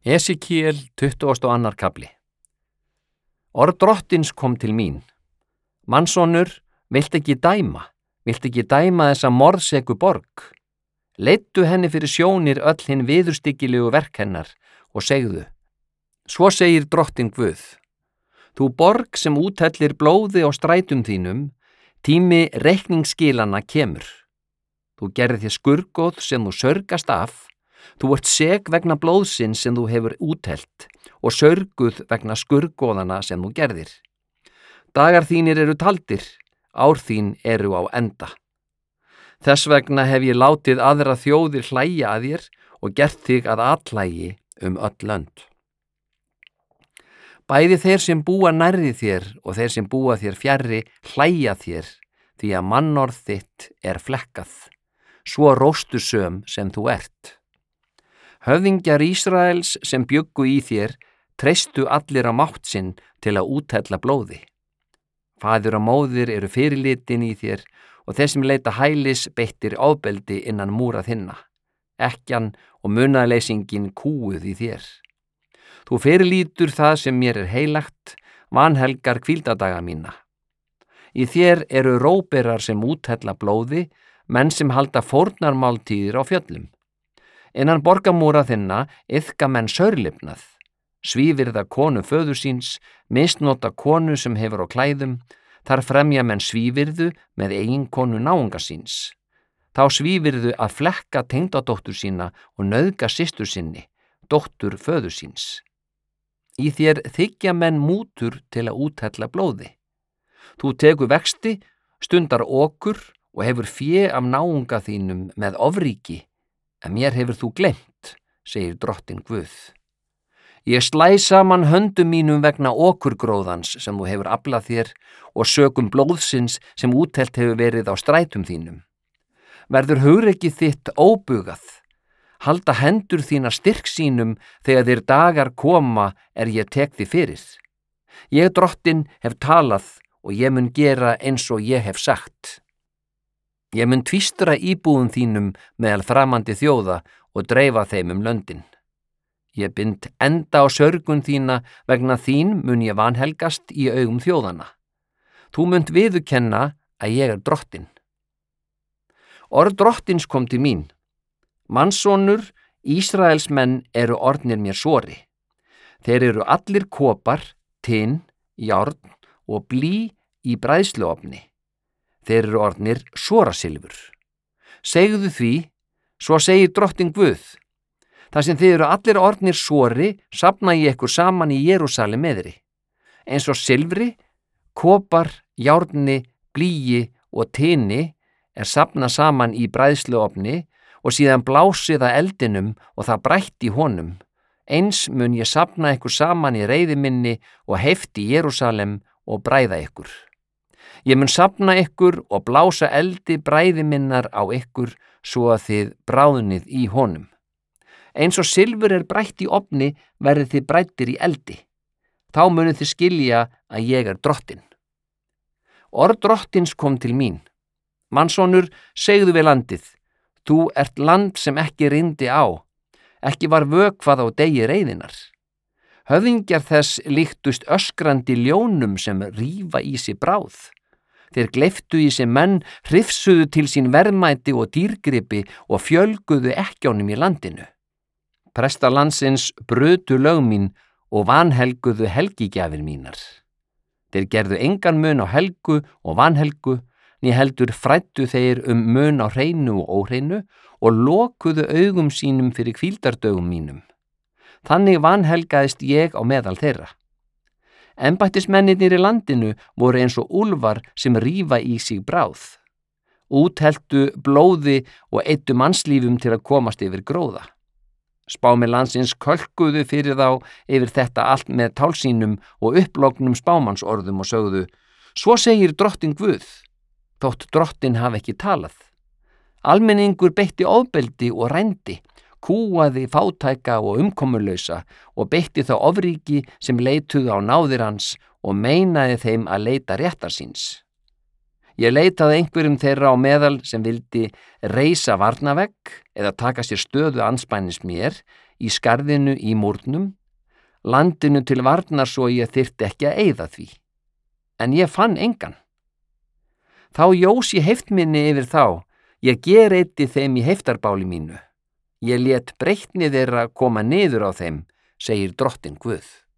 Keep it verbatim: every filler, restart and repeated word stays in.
Esekiel tuttugasti og annar kafli. Orð Drottins kom til mín. Mannssonur, vilt ekki dæma, vilt ekki dæma þessa morðseku borg? Leiddu henni fyrir sjónir öll hinn viðurstyggilegu verk hennar og segðu: Svo segir Drottinn Guð: Þú borg sem úthellir blóði á strætum þínum, tími reikningsskilanna kemur. Þú gerðir þér skurðgoð sem þú saurgast af, þú ert sek vegna blóðsins sem þú hefur úthellt og saurguð vegna skurðgoðana sem þú gerðir. Dagar þínir eru taldir, ár þín eru á enda. Þess vegna hef ég látið aðra þjóðir hlæja að þér og gert þig að atlægi um öll lönd. Bæði þeir sem búa nærri þér og þeir sem búa þér fjarri hlæja þér, því að mannorð þitt er flekkað, svo róstusöm sem þú ert. Höfðingjar Ísraels sem bjuggu í þér treystu allir á mátt sinn til að úthella blóði. Faðir og móðir eru fyrirlitin í þér og þeir sem leita hælis beittir ofbeldi innan múra þinna, ekkjan og munaðleysingin kúguð í þér. Þú fyrirlítur það sem mér er heilagt, vanhelgar hvíldadaga mína. Í þér eru róberar sem úthella blóði, menn sem halda fórnarmáltíðir á fjöllum. Innan borgamúra þinna iðka menn saurlifnað, svívirða konu föður síns, misnota konu sem hefur á klæðum, þar fremja menn svívirðu með eigin konu náunga síns. Þá svívirðu að flekka tengdadóttur sína og nauðga systur sinni, dóttur föður síns. Í þér þiggja menn mútur til að úthella blóði. Þú tekur vexti, stundar okur og hefur fé af náunga þínum með ofríki, en mér hefur þú gleymt, segir Drottinn Guð. Ég slæ saman höndum mínum vegna okurgróðans sem þú hefur aflað þér og sökum blóðsins sem úthellt hefur verið á strætum þínum. Verður hugrekki þitt óbugað, halda hendur þína styrk sínum þegar þér dagar koma er ég tek þig fyrir. Ég, Drottinn, hef talað og ég mun gera eins og ég hef sagt. Ég mun tvístra íbúðum þínum meðal framandi þjóða og dreifa þeim um löndin. Ég bind enda á sörgun þína, vegna þín mun ég vanhelgast í augum þjóðana. Þú munt viðurkenna að ég er Drottinn. Orð Drottins kom til mín. Mannssonur, Ísraels menn eru orðnir mér sori. Þeir eru allir kopar, tin, járn og blý í bræðsluofni. Þeir eru orðnir sorasilfur. Segðu því, svo segir Drottinn Guð: þar sem þið eru allir orðnir sori, safna ég ykkur saman í Jerúsalem meðri. Eins og silfri, kopar, járni, blýi og tini er safna saman í bræðsluofni og síðan blásið að eldinum og það brætt í honum. Eins mun ég safna ykkur saman í reiði minni og heift í Jerúsalem og bræða ykkur. Ég mun safna ykkur og blása eldi bræði minnar á ykkur svo að þið bráðnið í honum. Eins og silfur er brætt í ofni verðið þið brættir í eldi. Þá munið þið skilja að ég er Drottinn. Orð Drottins kom til mín. Mannssonur, segðu við landið: þú ert land sem ekki reyndi á, ekki var vökvað á degi reiðinnar. Höfðingjar þess líktust öskrandi ljónum sem rífa í sig bráð. Þeir gleyptu í sig menn, hrifsuðu til sín verðmæti og dýrgripi og fjölguðu ekkjánum í landinu. Prestar landsins brutu lög mín og vanhelguðu helgigjafir mínar. Þeir gerðu engan mun á helgu og vanhelgu, né heldur fræddu þeir um mun á hreinu og óhreinu og lokuðu augum sínum fyrir hvíldardögum mínum. Þannig vanhelgaðist ég á meðal þeirra. Embættismennirnir í landinu voru eins og úlfar sem rífa í sig bráð. Útheltu blóði og eyddu mannslífum til að komast yfir gróða. Spámenn landsins kölkuðu fyrir þá yfir þetta allt með tálsínum og upplognum spámannsorðum og sögðu: Svo segir Drottinn Guð, þótt Drottinn hafi ekki talað. Almenningur beitti ofbeldi og rændi, kúaði fátæka og umkomulausa og beitti þá ofríki sem leituðu á náðir hans og meinaði þeim að leita réttar síns. Ég leitaði einhverjum þeirra á meðal sem vildi reisa varnavegg eða taka sér stöðu andspænis mér í skarðinu í múrnum, landinu til varnar svo ég þyrfti ekki að eyða því. En ég fann engan. Þá jós ég heift minni yfir þá, ég gereiddi þeim í heiftarbáli mínu. Ég lét breytni þeirra koma niður á þeim, segir Drottinn Guð.